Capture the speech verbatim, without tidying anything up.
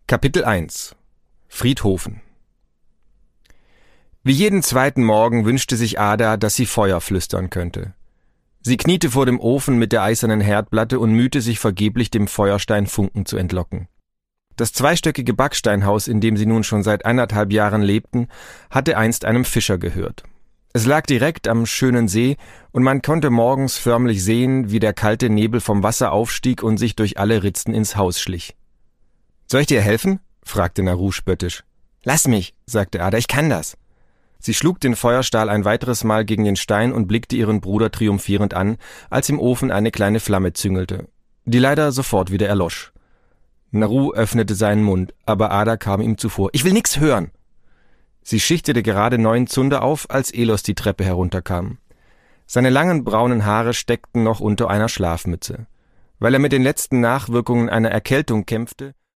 Kapitel eins Friedhofen. Wie jeden zweiten Morgen wünschte sich Ada, dass sie Feuer flüstern könnte. Sie kniete vor dem Ofen mit der eisernen Herdplatte und mühte sich vergeblich, dem Feuerstein Funken zu entlocken. Das zweistöckige Backsteinhaus, in dem sie nun schon seit eineinhalb Jahren lebten, hatte einst einem Fischer gehört. Es lag direkt am schönen See, und man konnte morgens förmlich sehen, wie der kalte Nebel vom Wasser aufstieg und sich durch alle Ritzen ins Haus schlich. »Soll ich dir helfen?« fragte Naru spöttisch. »Lass mich«, sagte Ada, »ich kann das.« Sie schlug den Feuerstahl ein weiteres Mal gegen den Stein und blickte ihren Bruder triumphierend an, als im Ofen eine kleine Flamme züngelte, die leider sofort wieder erlosch. Naru öffnete seinen Mund, aber Ada kam ihm zuvor. »Ich will nix hören!« Sie schichtete gerade neuen Zunder auf, als Elos die Treppe herunterkam. Seine langen braunen Haare steckten noch unter einer Schlafmütze. Weil er mit den letzten Nachwirkungen einer Erkältung kämpfte,